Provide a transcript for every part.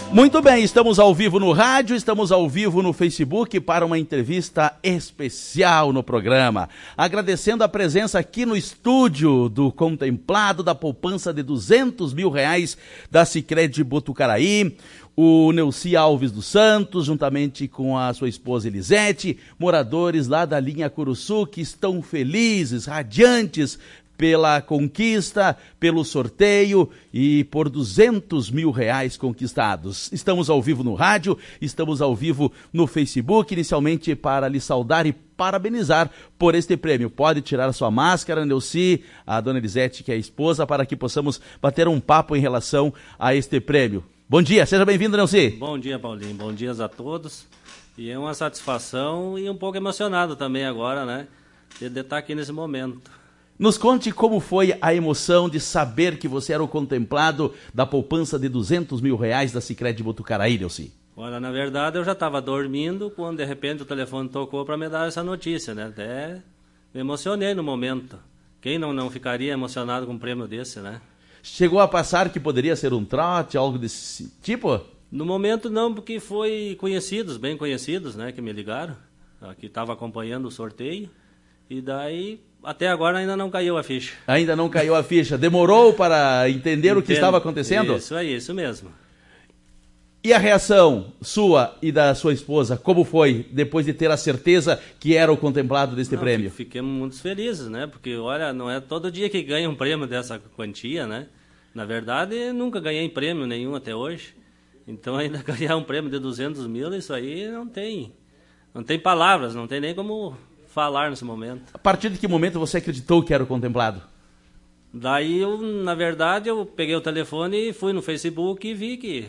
Muito bem, estamos ao vivo no rádio, estamos ao vivo no Facebook para uma entrevista especial no programa. Agradecendo a presença aqui no estúdio do contemplado da poupança de R$200 mil da Sicredi Botucaraí, o Neuci Alves dos Santos, juntamente com a sua esposa Elisete, moradores lá da linha Curuçu, que estão felizes, radiantes, pela conquista, pelo sorteio e por R$200 mil conquistados. Estamos ao vivo no rádio, estamos ao vivo no Facebook, inicialmente para lhe saudar e parabenizar por este prêmio. Pode tirar a sua máscara, Neuci, a dona Elisete, que é a esposa, para que possamos bater um papo em relação a este prêmio. Bom dia, seja bem-vindo, Neuci. Bom dia, Paulinho, bom dia a todos. E é uma satisfação e um pouco emocionado também agora, né, de estar aqui nesse momento. Nos conte como foi a emoção de saber que você era o contemplado da poupança de R$200 mil da Sicredi Botucaraí, Neuci. Olha, na verdade eu já estava dormindo quando de repente o telefone tocou para me dar essa notícia, né? Até me emocionei no momento. Quem não ficaria emocionado com um prêmio desse, né? Chegou a passar que poderia ser um trote, algo desse tipo? No momento não, porque foi conhecidos, bem conhecidos, né, que me ligaram, que estavam acompanhando o sorteio, e daí até agora ainda não caiu a ficha. Ainda não caiu a ficha. Demorou para entender o que estava acontecendo? Isso aí, isso mesmo. E a reação sua e da sua esposa, como foi depois de ter a certeza que era o contemplado deste prêmio? Fiquemos muito felizes, né? Porque, olha, não é todo dia que ganha um prêmio dessa quantia, né? Na verdade, nunca ganhei prêmio nenhum até hoje. Então, ainda ganhar um prêmio de R$200 mil, isso aí não tem palavras, não tem nem como falar nesse momento. A partir de que momento você acreditou que era o contemplado? Daí, na verdade, eu peguei o telefone e fui no Facebook e vi que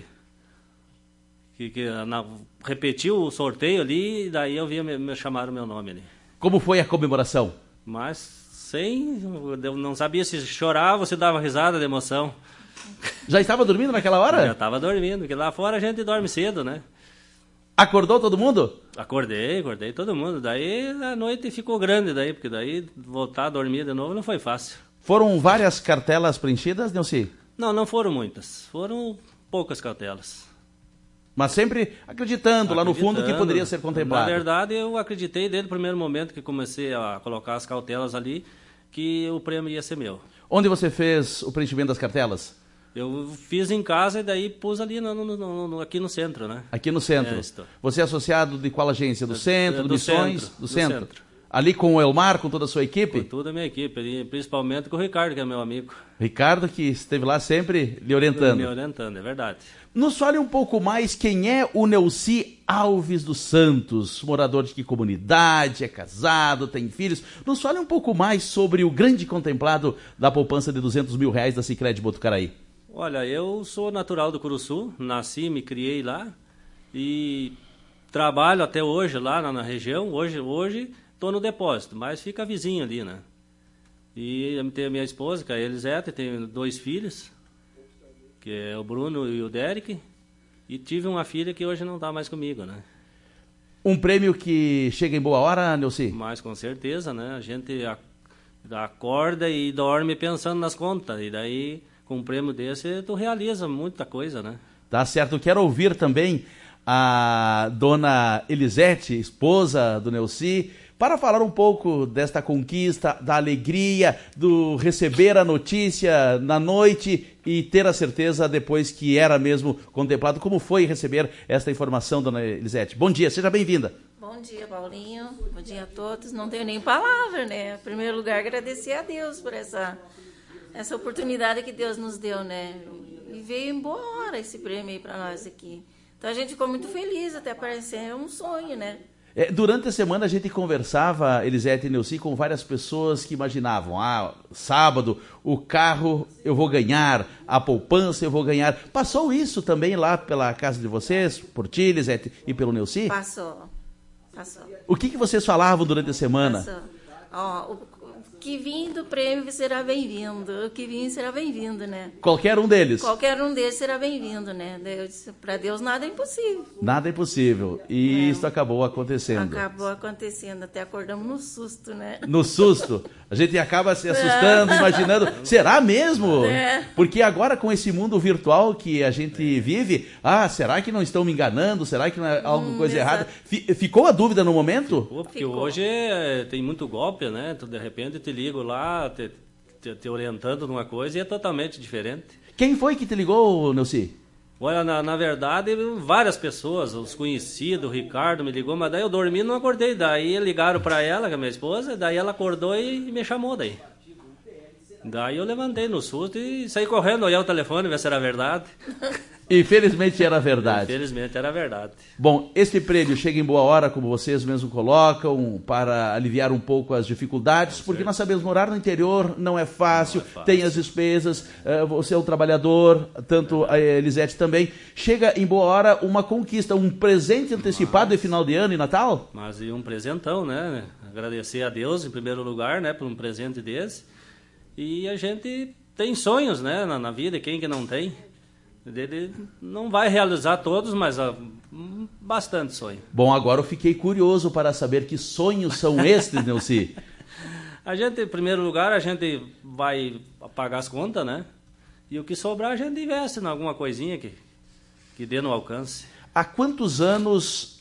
repetiu o sorteio ali, e daí eu vi me chamaram o meu nome ali. Como foi a comemoração? Mas eu não sabia se chorava ou se dava risada de emoção. Já estava dormindo naquela hora? Já estava dormindo, porque lá fora a gente dorme cedo, né? Acordou todo mundo? Acordei todo mundo. Daí a noite ficou grande, porque daí voltar a dormir de novo não foi fácil. Foram várias cartelas preenchidas, Neuci? Não foram muitas. Foram poucas cartelas. Mas sempre acreditando lá no fundo que poderia ser contemplado. Na verdade, eu acreditei desde o primeiro momento que comecei a colocar as cartelas ali, que o prêmio ia ser meu. Onde você fez o preenchimento das cartelas? Eu fiz em casa e daí pus ali aqui no centro, né? Aqui no centro. Você é associado de qual agência? Do centro, do Missões? Do centro. Ali com o Elmar, com toda a sua equipe? Com toda a minha equipe, principalmente com o Ricardo, que é meu amigo. Ricardo, que esteve lá sempre lhe orientando. Me orientando, é verdade. Nos fale um pouco mais quem é o Neuci Alves dos Santos, morador de que comunidade, é casado, tem filhos. Nos fale um pouco mais sobre o grande contemplado da poupança de R$200 mil da Sicredi Botucaraí. Olha, eu sou natural do Curuçu, nasci e me criei lá e trabalho até hoje lá na região. Hoje estou no depósito, mas fica vizinho ali, né? E eu tenho a minha esposa, que é a Elisete, tenho 2 filhos, que é o Bruno e o Derek, e tive uma filha que hoje não está mais comigo, né? Um prêmio que chega em boa hora, Neuci? Mas com certeza, né? A gente acorda e dorme pensando nas contas, e daí com um prêmio desse tu realiza muita coisa, né? Tá certo, quero ouvir também a dona Elisete, esposa do Neuci, para falar um pouco desta conquista, da alegria, do receber a notícia na noite e ter a certeza depois que era mesmo contemplado. Como foi receber esta informação, dona Elisete? Bom dia, seja bem-vinda. Bom dia, Paulinho. Bom dia a todos. Não tenho nem palavra, né? Em primeiro lugar, agradecer a Deus por essa oportunidade que Deus nos deu, né? E veio em boa hora esse prêmio aí para nós aqui. Então a gente ficou muito feliz, até parecer um sonho, né? Durante a semana a gente conversava, Elisete e Neuci, com várias pessoas que imaginavam, sábado o carro eu vou ganhar, a poupança eu vou ganhar. Passou isso também lá pela casa de vocês, por ti, Elisete, e pelo Neuci? Passou. O que vocês falavam durante a semana? Passou. que vim do prêmio será bem-vindo. O que vim será bem-vindo, né? Qualquer um deles. Qualquer um deles será bem-vindo, né? Para Deus nada é impossível. Nada é impossível. E isso acabou acontecendo. Acabou acontecendo. Até acordamos no susto, né? No susto. A gente acaba se assustando, imaginando, será mesmo? Porque agora com esse mundo virtual que a gente vive, será que não estão me enganando? Será que não é alguma coisa errada? Ficou a dúvida no momento? Porque hoje tem muito golpe, né? Tu, de repente te ligo lá, te orientando numa coisa e é totalmente diferente. Quem foi que te ligou, Neuci? Olha, na verdade, várias pessoas, os conhecidos, o Ricardo me ligou, mas daí eu dormi e não acordei. Daí ligaram para ela, que é a minha esposa, daí ela acordou e me chamou daí. Daí eu levantei no susto e saí correndo, olhar o telefone, ver se era verdade. E felizmente era verdade. Infelizmente era verdade. Bom, este prêmio chega em boa hora, como vocês mesmos colocam, para aliviar um pouco as dificuldades, porque nós sabemos, morar no interior não é fácil, tem as despesas, você é um trabalhador, tanto a Elisete também. Chega em boa hora uma conquista, um presente antecipado de final de ano e Natal? Mas e um presentão, né? Agradecer a Deus, em primeiro lugar, né, por um presente desse. E a gente tem sonhos, né, na vida, quem que não tem? Ele não vai realizar todos, mas bastante sonho. Bom, agora eu fiquei curioso para saber que sonhos são estes, Neuci. A gente, em primeiro lugar, a gente vai pagar as contas, né? E o que sobrar a gente investe em alguma coisinha que dê no alcance. Há quantos anos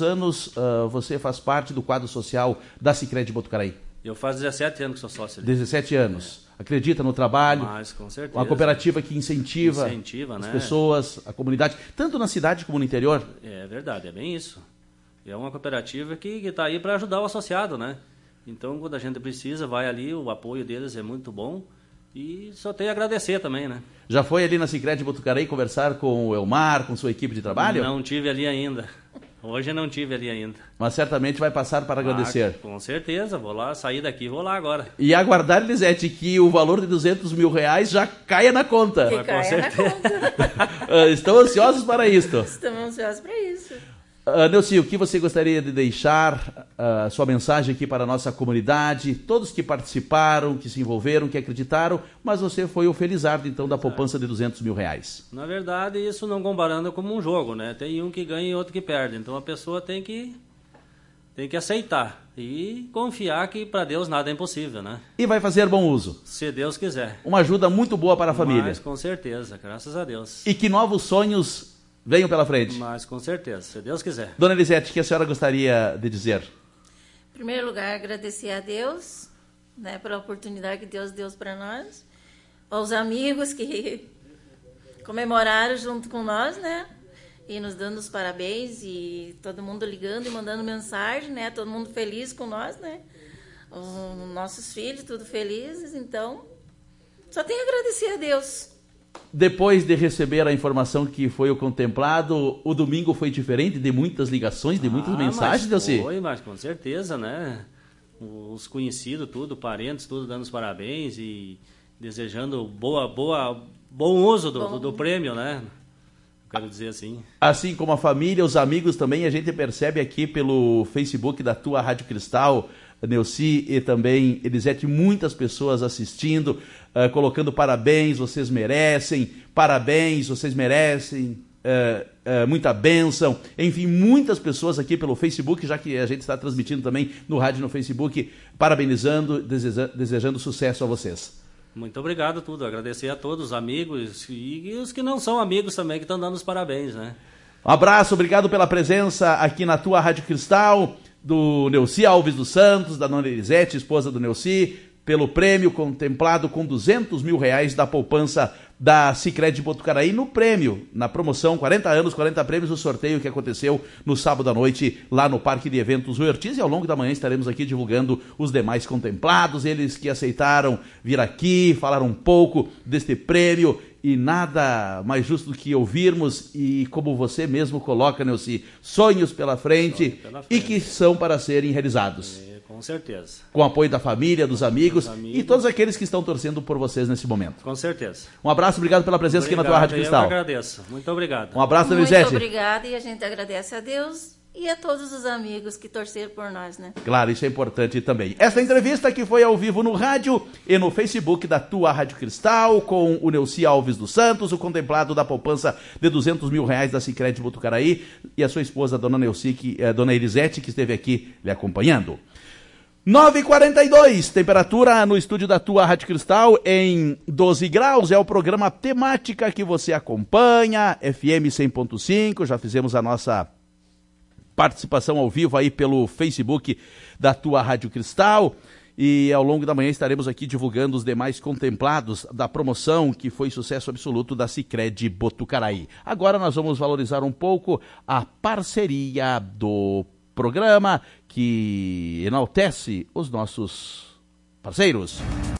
você faz parte do quadro social da Sicredi Botucaraí? Eu faço 17 anos que sou sócio ali. 17 anos. Acredita no trabalho? Mas, com certeza. Uma cooperativa que incentiva as pessoas, a comunidade, tanto na cidade como no interior? É verdade, é bem isso. É uma cooperativa que está aí para ajudar o associado, né? Então, quando a gente precisa, vai ali, o apoio deles é muito bom. E só tenho a agradecer também, né? Já foi ali na Sicredi Botucaraí conversar com o Elmar, com sua equipe de trabalho? Não tive ali ainda. Hoje não tive ali ainda. Mas certamente vai passar para agradecer. Com certeza, vou lá, sair daqui, vou lá agora. E aguardar, Elisete, que o valor de R$200 mil já caia na conta. Que caia certeza. na conta. Estão ansiosos para isto? Estamos ansiosos para isso. Neuci, o que você gostaria de deixar, sua mensagem aqui para a nossa comunidade, todos que participaram, que se envolveram, que acreditaram, mas você foi o felizardo, então, da poupança de R$200 mil. Na verdade, isso não comparando como um jogo, né? Tem um que ganha e outro que perde, então a pessoa tem que aceitar e confiar que para Deus nada é impossível, né? E vai fazer bom uso. Se Deus quiser. Uma ajuda muito boa para a família. Mas com certeza, graças a Deus. E que novos sonhos venham pela frente. Mas com certeza, se Deus quiser. Dona Elisete, o que a senhora gostaria de dizer? Em primeiro lugar, agradecer a Deus, né, pela oportunidade que Deus deu para nós, aos amigos que comemoraram junto com nós, né, e nos dando os parabéns, e todo mundo ligando e mandando mensagem, né, todo mundo feliz com nós, né, os nossos filhos, tudo felizes, então, só tenho a agradecer a Deus. Depois de receber a informação que foi o contemplado, o domingo foi diferente, de muitas ligações, de muitas mensagens, Delci? Foi, mas com certeza, né? Os conhecidos, tudo, parentes, tudo dando os parabéns e desejando bom uso do prêmio, né? Quero dizer assim. Assim como a família, os amigos também, a gente percebe aqui pelo Facebook da tua Rádio Cristal, Neuci e também Elisete, muitas pessoas assistindo, colocando parabéns, vocês merecem, muita bênção, enfim, muitas pessoas aqui pelo Facebook, já que a gente está transmitindo também no rádio e no Facebook, parabenizando, desejando sucesso a vocês. Muito obrigado, agradecer a todos os amigos e os que não são amigos também, que estão dando os parabéns, né? Um abraço, obrigado pela presença aqui na tua Rádio Cristal, do Neuci Alves dos Santos, da dona Elisete, esposa do Neuci, pelo prêmio contemplado com R$200 mil da poupança da Sicredi Botucaraí no prêmio, na promoção 40 anos, 40 prêmios, o sorteio que aconteceu no sábado à noite lá no Parque de Eventos Rui Ortiz, e ao longo da manhã estaremos aqui divulgando os demais contemplados, eles que aceitaram vir aqui, falar um pouco deste prêmio. E nada mais justo do que ouvirmos, e como você mesmo coloca, Neuci, sonhos pela frente e que são para serem realizados. Com certeza. Com o apoio da família, dos amigos e todos aqueles que estão torcendo por vocês nesse momento. Com certeza. Um abraço, obrigado pela presença aqui na tua Rádio Cristal. Eu agradeço. Muito obrado. Um abraço, Elisete. Muito obrigada, e a gente agradece a Deus e a todos os amigos que torceram por nós, né? Claro, isso é importante também. Essa entrevista que foi ao vivo no rádio e no Facebook da tua Rádio Cristal, com o Neuci Alves dos Santos, o contemplado da poupança de R$200 mil da Sicredi Botucaraí, e a sua esposa, dona Neuci, dona Elisete, que esteve aqui lhe acompanhando. 9h42, temperatura no estúdio da tua Rádio Cristal em 12 graus, é o programa Temática que você acompanha, FM 100.5, já fizemos a nossa participação ao vivo aí pelo Facebook da tua Rádio Cristal, e ao longo da manhã estaremos aqui divulgando os demais contemplados da promoção que foi sucesso absoluto da Sicredi Botucaraí. Agora nós vamos valorizar um pouco a parceria do programa que enaltece os nossos parceiros.